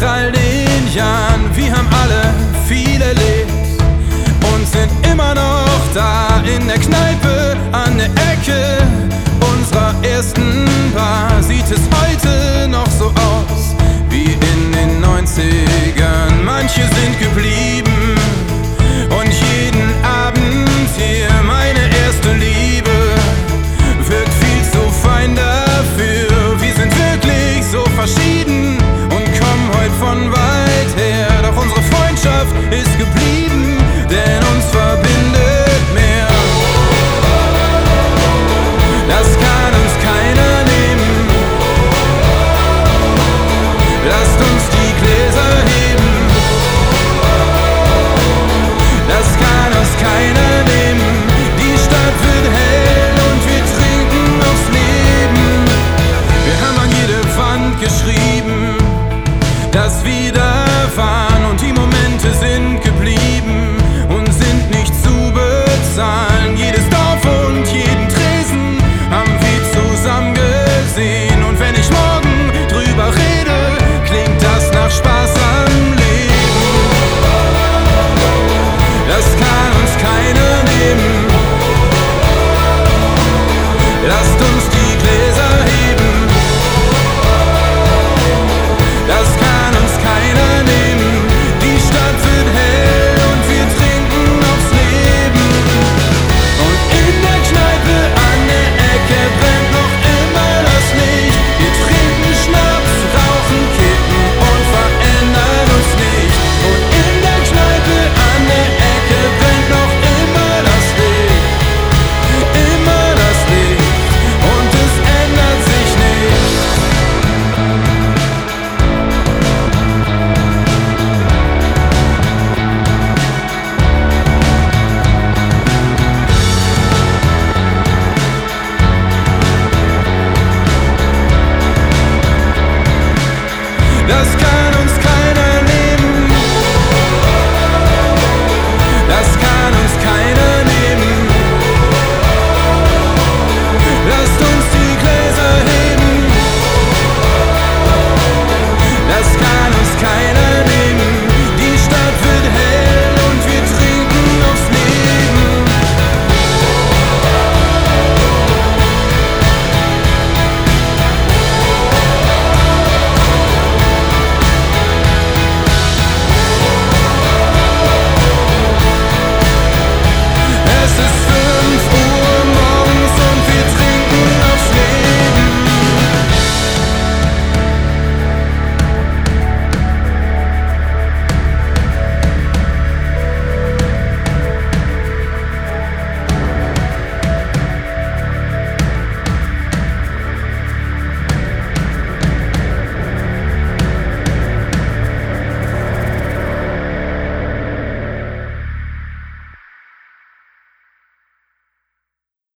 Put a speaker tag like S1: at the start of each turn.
S1: all den Jahren, wir haben alle viel erlebt und sind immer noch da in der Kneipe an der Ecke unserer ersten Bar. Sieht es heute noch so aus wie in den 90ern? Manche sind geblieben und jeden Abend hier meine erste Liebe wird viel zu fein dafür. Wir sind wirklich so verschieden und kommen heute von weit her, doch unsere Freundschaft ist geblieben, denn uns verbindet mehr. Das kann uns keiner nehmen. Lasst uns die Gläser heben. Das kann uns keiner nehmen. Die Stadt wird hell und wir trinken aufs Leben. Wir haben an jede Wand geschrieben, dass wir da waren und die Momente sind